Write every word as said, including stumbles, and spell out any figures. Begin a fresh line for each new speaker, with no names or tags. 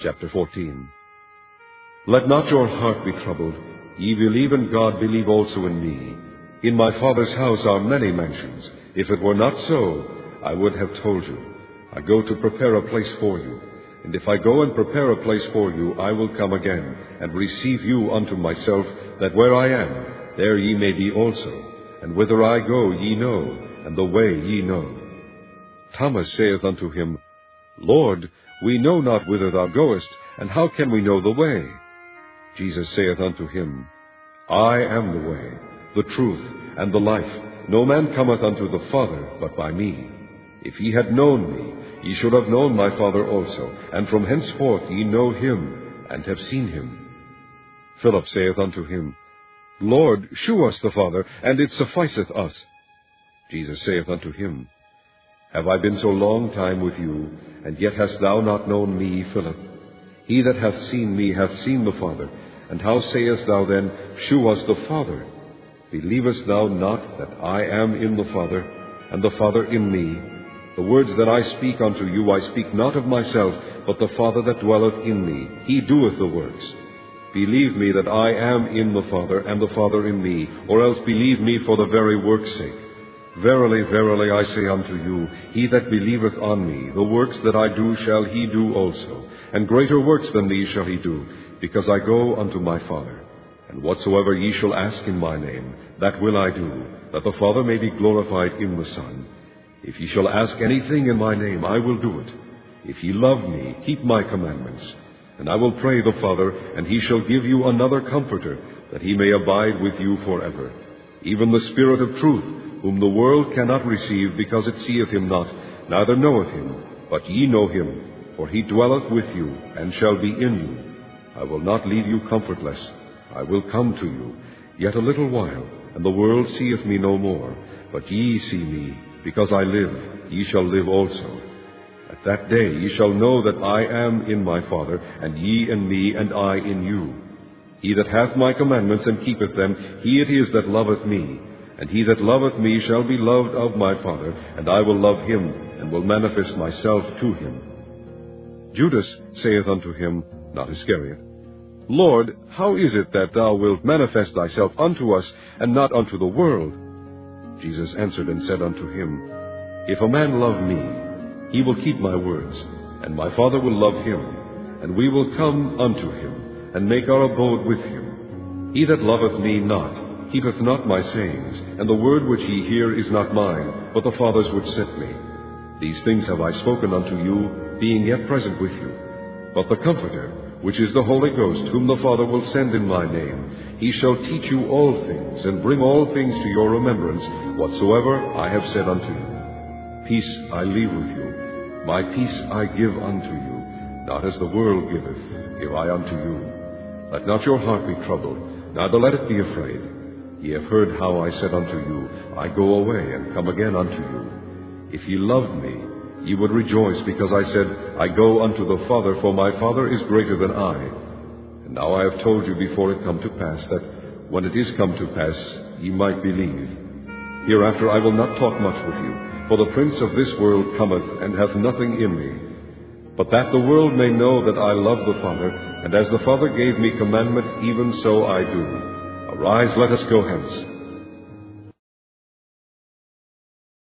Chapter fourteen. Let not your heart be troubled. Ye believe in God, believe also in me. In my Father's house are many mansions. If it were not so, I would have told you. I go to prepare a place for you. And if I go and prepare a place for you, I will come again, and receive you unto myself, that where I am, there ye may be also. And whither I go ye know, and the way ye know. Thomas saith unto him, Lord, we know not whither thou goest, and how can we know the way? Jesus saith unto him, I am the way, the truth, and the life. No man cometh unto the Father but by me. If ye had known me, ye should have known my Father also, and from henceforth ye know him, and have seen him. Philip saith unto him, Lord, shew us the Father, and it sufficeth us. Jesus saith unto him, Have I been so long time with you, and yet hast thou not known me, Philip? He that hath seen me hath seen the Father. And how sayest thou then, Shew us the Father? Believest thou not that I am in the Father, and the Father in me? The words that I speak unto you I speak not of myself, but the Father that dwelleth in me, he doeth the works. Believe me that I am in the Father, and the Father in me, or else believe me for the very work's sake. Verily, verily, I say unto you, he that believeth on me, the works that I do shall he do also, and greater works than these shall he do, because I go unto my Father. And whatsoever ye shall ask in my name, that will I do, that the Father may be glorified in the Son. If ye shall ask anything in my name, I will do it. If ye love me, keep my commandments. And I will pray the Father, and he shall give you another Comforter, that he may abide with you forever, even the Spirit of truth, whom the world cannot receive, because it seeth him not, neither knoweth him. But ye know him, for he dwelleth with you, and shall be in you. I will not leave you comfortless. I will come to you. Yet a little while, and the world seeth me no more. But ye see me, because I live, ye shall live also. At that day ye shall know that I am in my Father, and ye in me, and I in you. He that hath my commandments and keepeth them, he it is that loveth me. And he that loveth me shall be loved of my Father, and I will love him, and will manifest myself to him. Judas saith unto him, not Iscariot, Lord, how is it that thou wilt manifest thyself unto us, and not unto the world? Jesus answered and said unto him, If a man love me, he will keep my words, and my Father will love him, and we will come unto him, and make our abode with him. He that loveth me not, keepeth not my sayings, and the word which ye hear is not mine, but the Father's which sent me. These things have I spoken unto you, being yet present with you. But the Comforter, which is the Holy Ghost, whom the Father will send in my name, he shall teach you all things, and bring all things to your remembrance, whatsoever I have said unto you. Peace I leave with you, my peace I give unto you, not as the world giveth, give I unto you. Let not your heart be troubled, neither let it be afraid. Ye have heard how I said unto you, I go away, and come again unto you. If ye loved me, ye would rejoice, because I said, I go unto the Father, for my Father is greater than I. And now I have told you before it come to pass, that when it is come to pass, ye might believe. Hereafter I will not talk much with you, for the prince of this world cometh, and hath nothing in me. But that the world may know that I love the Father, and as the Father gave me commandment, even so I do. Arise, let us go hence.